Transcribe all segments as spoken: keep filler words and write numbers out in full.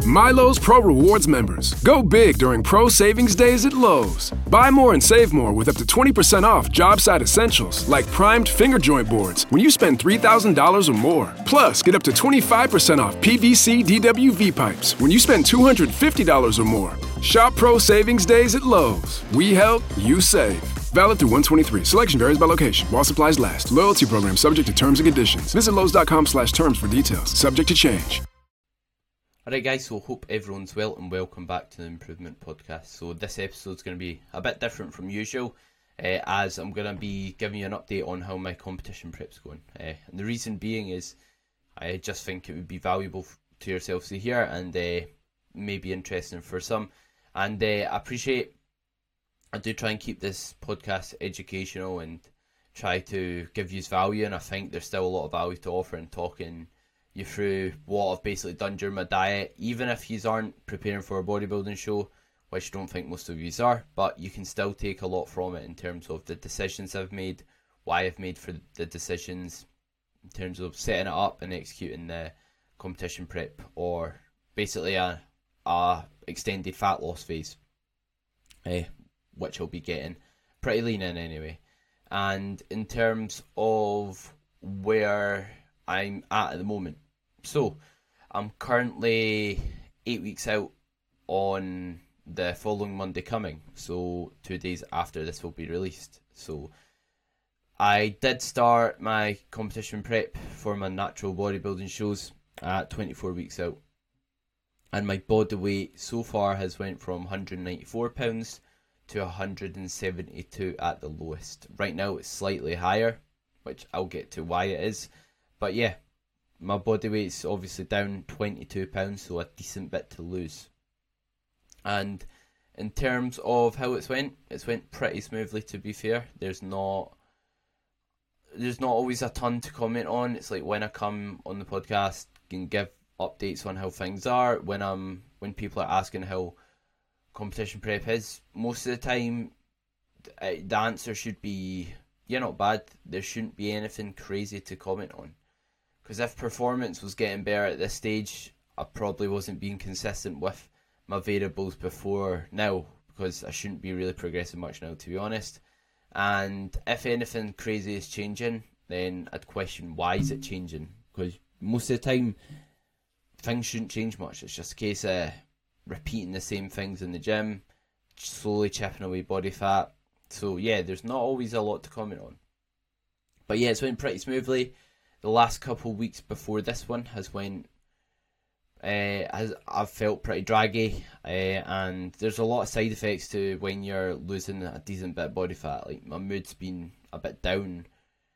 Milo's Pro Rewards members. Go big during Pro Savings Days at Lowe's. Buy more and save more with up to twenty percent off job site essentials like primed finger joint boards when you spend three thousand dollars or more. Plus, get up to twenty-five percent off P V C D W V pipes when you spend two hundred fifty dollars or more. Shop Pro Savings Days at Lowe's. We help, you save. Valid through one twenty-three. Selection varies by location. While supplies last. Loyalty program subject to terms and conditions. Visit Lowe's.com slash terms for details. Subject to change. Alright guys, so hope everyone's well and welcome back to the Improvement Podcast. So this episode's going to be a bit different from usual, uh, as I'm going to be giving you an update on how my competition prep's going. Uh, and the reason being is I just think it would be valuable to yourselves to hear and uh, maybe interesting for some. And uh, I appreciate, I do try and keep this podcast educational and try to give you value, and I think there's still a lot of value to offer in talking you through what I've basically done during my diet, even if you aren't preparing for a bodybuilding show, which I don't think most of you are, but you can still take a lot from it in terms of the decisions I've made, why I've made for the decisions, in terms of setting it up and executing the competition prep, or basically a, a extended fat loss phase, eh, which I'll be getting pretty lean in anyway. And in terms of where I'm at at the moment, so I'm currently eight weeks out on the following Monday coming, so two days after this will be released. So I did start my competition prep for my natural bodybuilding shows at twenty-four weeks out, and my body weight so far has went from one hundred ninety-four pounds to one hundred seventy-two at the lowest. Right now it's slightly higher, which I'll get to why it is, but yeah, my body weight's obviously down twenty-two pounds, so a decent bit to lose. And in terms of how it's went, it's went pretty smoothly, to be fair. There's not there's not always a ton to comment on. It's like when I come on the podcast, I can give updates on how things are. When I'm when people are asking how competition prep is, most of the time the answer should be, you're not bad. There shouldn't be anything crazy to comment on. Because if performance was getting better at this stage, I probably wasn't being consistent with my variables before now, because I shouldn't be really progressing much now, to be honest. And if anything crazy is changing, then I'd question why is it changing, because most of the time things shouldn't change much. It's just a case of repeating the same things in the gym, slowly chipping away body fat. So yeah, there's not always a lot to comment on. But yeah, it's went pretty smoothly. The last couple of weeks before this one has went, uh, has, I've felt pretty draggy, uh, and there's a lot of side effects to when you're losing a decent bit of body fat. Like, my mood's been a bit down,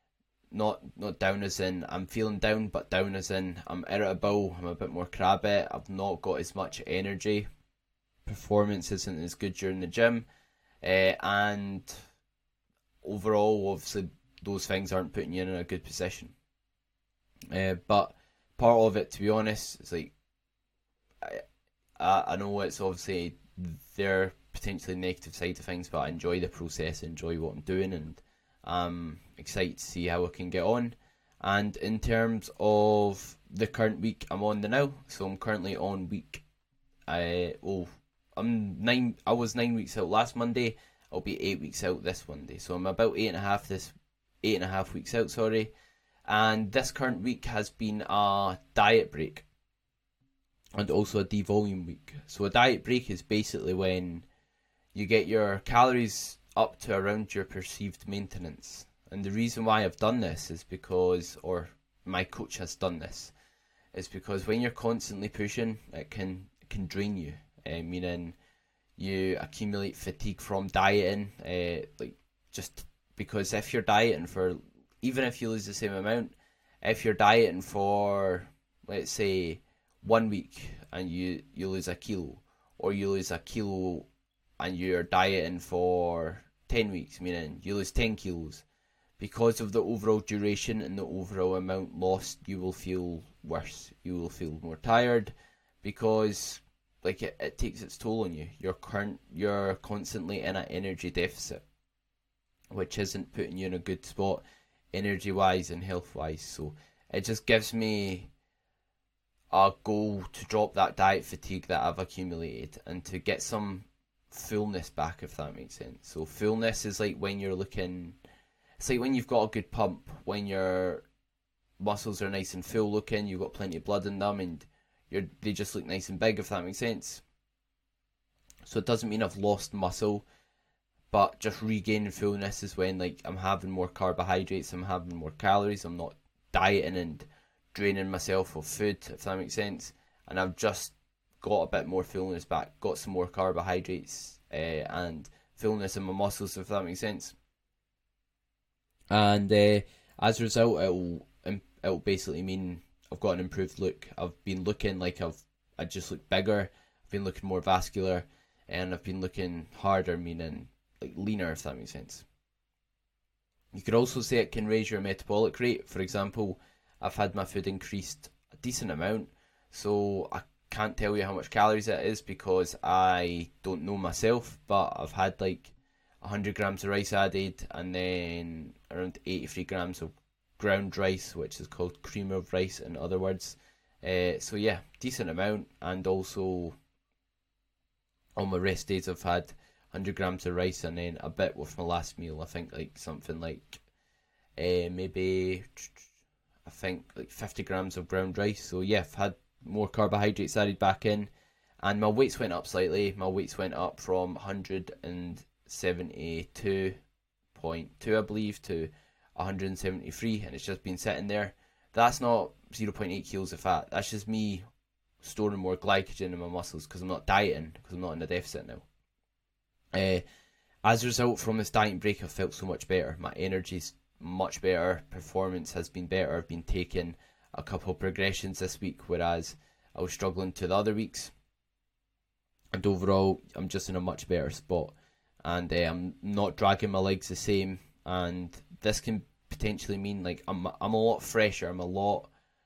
not not down as in I'm feeling down, but down as in I'm irritable, I'm a bit more crabby, I've not got as much energy, performance isn't as good during the gym, uh, and overall, obviously, those things aren't putting you in a good position. Uh, but part of it, to be honest, it's like, I, I know it's obviously there are potentially negative side of things, but I enjoy the process, enjoy what I'm doing, and I'm excited to see how I can get on. And in terms of the current week I'm on the now, so I'm currently on week, I oh, I'm nine. I was nine weeks out last Monday. I'll be eight weeks out this Monday, so I'm about eight and a half this eight and a half weeks out. Sorry. And this current week has been a diet break and also a devolume week. So a diet break is basically when you get your calories up to around your perceived maintenance. And the reason why I've done this is because, or my coach has done this, is because when you're constantly pushing, it can it can drain you. Uh, meaning you accumulate fatigue from dieting, uh, like just because if you're dieting for, even if you lose the same amount, if you're dieting for, let's say, one week and you, you lose a kilo, or you lose a kilo and you're dieting for ten weeks, meaning you lose ten kilos, because of the overall duration and the overall amount lost, you will feel worse. You will feel more tired, because like it, it takes its toll on you. You're current, you're constantly in an energy deficit, which isn't putting you in a good spot energy wise and health wise. So it just gives me a goal to drop that diet fatigue that I've accumulated and to get some fullness back, if that makes sense. So fullness is like when you're looking, it's like when you've got a good pump, when your muscles are nice and full looking, you've got plenty of blood in them, and you're they just look nice and big, if that makes sense. So it doesn't mean I've lost muscle, but just regaining fullness is when like I'm having more carbohydrates, I'm having more calories, I'm not dieting and draining myself of food, if that makes sense, and I've just got a bit more fullness back, got some more carbohydrates uh, and fullness in my muscles, if that makes sense. And uh, as a result, it'll it'll basically mean I've got an improved look. I've been looking like I've I just look bigger. I've been looking more vascular, and I've been looking harder, meaning like leaner, if that makes sense. You could also say it can raise your metabolic rate. For example, I've had my food increased a decent amount, so I can't tell you how much calories it is because I don't know myself, but I've had like one hundred grams of rice added, and then around eighty-three grams of ground rice, which is called cream of rice in other words. Uh, so yeah, decent amount. And also on my rest days I've had one hundred grams of rice and then a bit with my last meal. I think like something like uh, maybe I think like fifty grams of ground rice. So yeah, I've had more carbohydrates added back in, and my weights went up slightly. My weights went up from one hundred seventy-two point two, I believe, to one hundred seventy-three, and it's just been sitting there. That's not zero point eight kilos of fat. That's just me storing more glycogen in my muscles because I'm not dieting, because I'm not in a deficit now. Uh, as a result, from this dieting break, I've felt so much better. My energy's much better. Performance has been better. I've been taking a couple of progressions this week, whereas I was struggling to the other weeks. And overall, I'm just in a much better spot. And uh, I'm not dragging my legs the same. And this can potentially mean like I'm I'm a lot fresher. I'm a lot.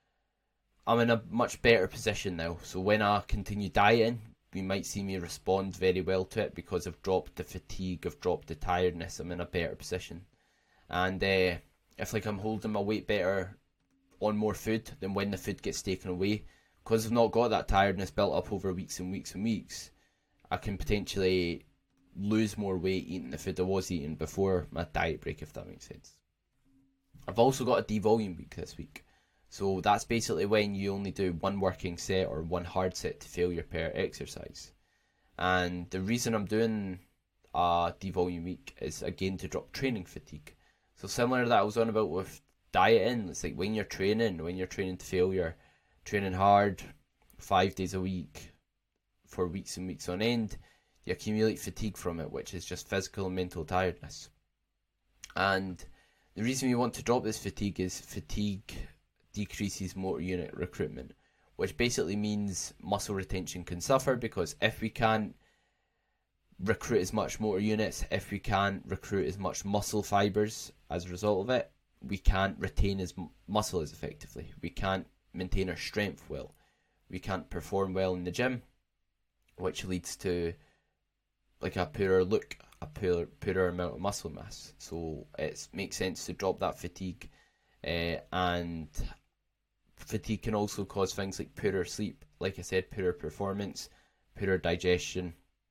I'm in a much better position now. So when I continue dieting, you might see me respond very well to it because I've dropped the fatigue, I've dropped the tiredness. I'm in a better position. And uh, if like I'm holding my weight better on more food, then when the food gets taken away, because I've not got that tiredness built up over weeks and weeks and weeks, I can potentially lose more weight eating the food I was eating before my diet break, if that makes sense. I've also got a devolume week this week. So that's basically when you only do one working set or one hard set to failure per exercise. And the reason I'm doing a devolume week is again to drop training fatigue. So similar to that I was on about with dieting, it's like when you're training, when you're training to failure, training hard, five days a week, for weeks and weeks on end, you accumulate fatigue from it, which is just physical and mental tiredness. And the reason we want to drop this fatigue is fatigue decreases motor unit recruitment, which basically means muscle retention can suffer, because if we can't recruit as much motor units, if we can't recruit as much muscle fibers as a result of it, we can't retain as m- muscle as effectively. We can't maintain our strength well. We can't perform well in the gym, which leads to like a poorer look, a poorer, poorer amount of muscle mass. So it makes sense to drop that fatigue, uh, and fatigue can also cause things like poorer sleep, like I said, poorer performance, poorer digestion.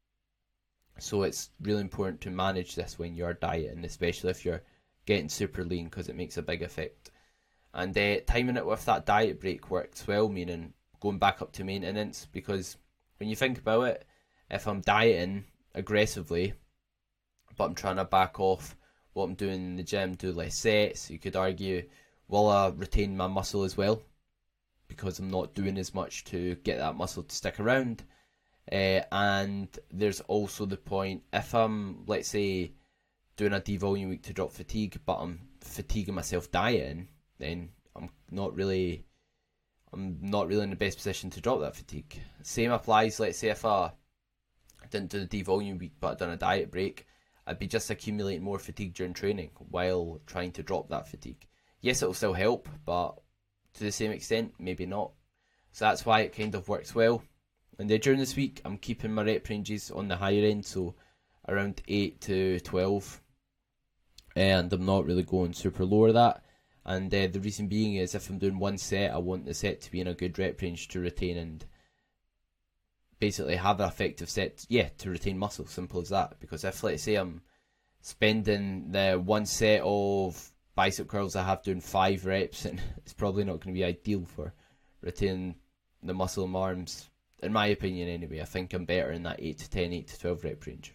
So it's really important to manage this when you're dieting, especially if you're getting super lean, because it makes a big effect. And uh, timing it with that diet break works well, meaning going back up to maintenance, because when you think about it, if I'm dieting aggressively, but I'm trying to back off what I'm doing in the gym, do less sets, you could argue, will I retain my muscle as well? Because I'm not doing as much to get that muscle to stick around. Uh, and there's also the point, if I'm, let's say, doing a devolume week to drop fatigue, but I'm fatiguing myself dieting, then I'm not really, I'm not really in the best position to drop that fatigue. Same applies, let's say, if I didn't do the devolume week, but I'd done a diet break, I'd be just accumulating more fatigue during training while trying to drop that fatigue. Yes, it'll still help, but to the same extent, maybe not. So that's why it kind of works well. And then during this week, I'm keeping my rep ranges on the higher end, so around eight to twelve. And I'm not really going super lower that. And uh, the reason being is if I'm doing one set, I want the set to be in a good rep range to retain and basically have an effective set, yeah, to retain muscle, simple as that. Because if, let's say, I'm spending the one set of bicep curls I have doing five reps, and it's probably not going to be ideal for retaining the muscle in my arms, in my opinion anyway. I think I'm better in that eight to ten, eight to twelve rep range.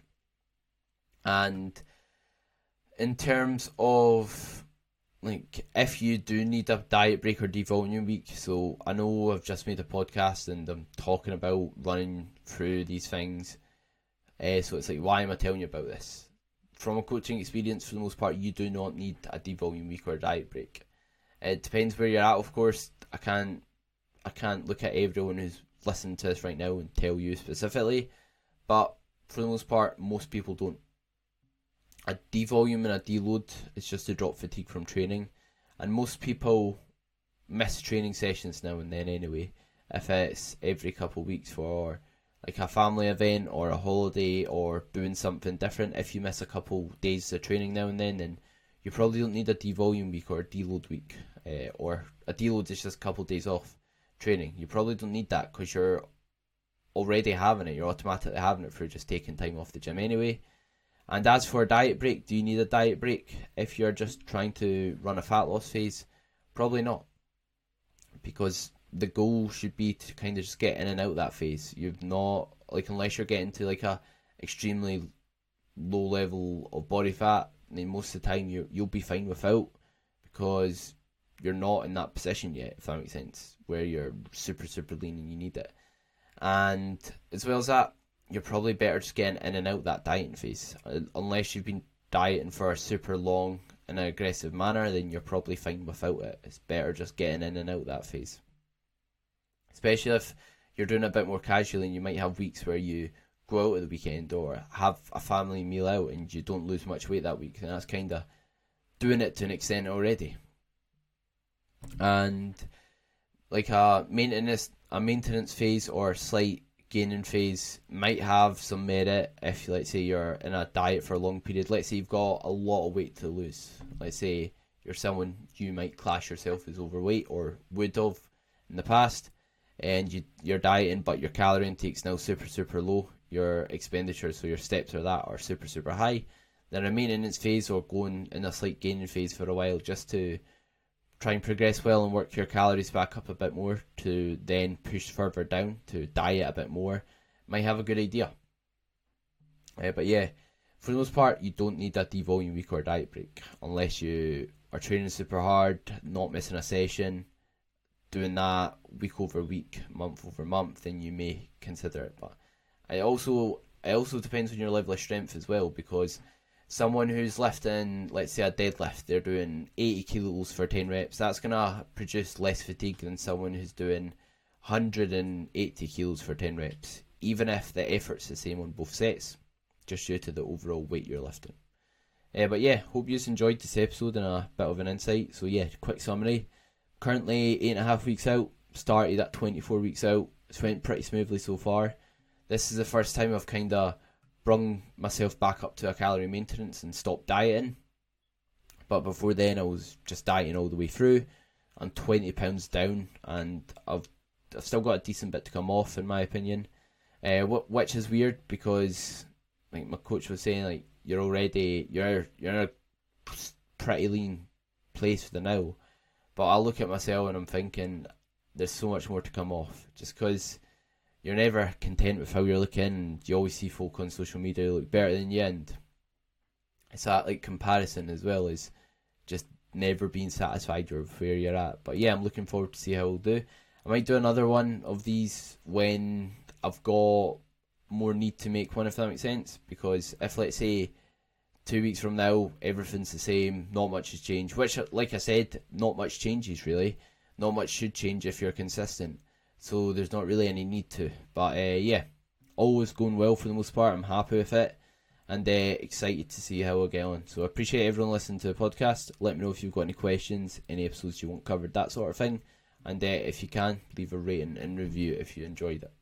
And in terms of, like, if you do need a diet break or devolume week, so I know I've just made a podcast and I'm talking about running through these things, uh, so it's like, why am I telling you about this? From a coaching experience, for the most part, you do not need a devolume week or a diet break. It depends where you're at, of course. I can't, I can't look at everyone who's listening to this right now and tell you specifically, but for the most part, most people don't. A devolume and a deload is just to drop fatigue from training, and most people miss training sessions now and then anyway, if it's every couple of weeks for like a family event or a holiday or doing something different. If you miss a couple days of training now and then, then you probably don't need a devolume week or a deload week, uh, or a deload is just a couple of days off training. You probably don't need that because you're already having it, you're automatically having it for just taking time off the gym anyway. And as for a diet break, do you need a diet break if you're just trying to run a fat loss phase? Probably not, because the goal should be to kind of just get in and out that phase. You've not, like, unless you're getting to like a extremely low level of body fat, then most of the time you you'll be fine without, because you're not in that position yet, if that makes sense, where you're super super lean and you need it. And as well as that, you're probably better just getting in and out that dieting phase. Unless you've been dieting for a super long and aggressive manner, then you're probably fine without it. It's better just getting in and out that phase. Especially if you're doing it a bit more casually, and you might have weeks where you go out at the weekend or have a family meal out and you don't lose much weight that week, and that's kind of doing it to an extent already. And like a maintenance, a maintenance phase or slight gaining phase might have some merit if, let's say, you're in a diet for a long period. Let's say you've got a lot of weight to lose. Let's say you're someone, you might class yourself as overweight or would have in the past, and you, you're dieting but your calorie intake's now super super low, your expenditure, so your steps are that, are super super high. Then a maintenance phase or going in a slight gaining phase for a while just to try and progress well and work your calories back up a bit more to then push further down to diet a bit more might have a good idea. Uh, but yeah, for the most part, you don't need a devolume week or a diet break unless you are training super hard, not missing a session, doing that week over week, month over month, then you may consider it. But it also it also depends on your level of strength as well, because someone who's lifting, let's say a deadlift, they're doing eighty kilos for ten reps, that's going to produce less fatigue than someone who's doing one hundred eighty kilos for ten reps, even if the effort's the same on both sets, just due to the overall weight you're lifting. Uh, but yeah, hope you enjoyed this episode and a bit of an insight. So yeah, quick summary. Currently eight and a half weeks out, started at twenty-four weeks out. It's went pretty smoothly so far. This is the first time I've kind of brung myself back up to a calorie maintenance and stopped dieting. But before then I was just dieting all the way through. I'm twenty pounds down, and I've I've still got a decent bit to come off in my opinion. Uh, which is weird because, like my coach was saying, like you're already you're you're in a pretty lean place for the now. But I look at myself and I'm thinking there's so much more to come off, just because you're never content with how you're looking, and you always see folk on social media who look better than you, and it's that like comparison as well as just never being satisfied with where you're at. But yeah, I'm looking forward to see how I'll do. I might do another one of these when I've got more need to make one, if that makes sense, because if, let's say, two weeks from now everything's the same, not much has changed, which, like I said, not much changes really, not much should change if you're consistent, so there's not really any need to. But uh, yeah, always going well for the most part. I'm happy with it, and uh, excited to see how I get on. So I appreciate everyone listening to the podcast. Let me know if you've got any questions, any episodes you want covered, that sort of thing, and uh, if you can, leave a rating and review if you enjoyed it.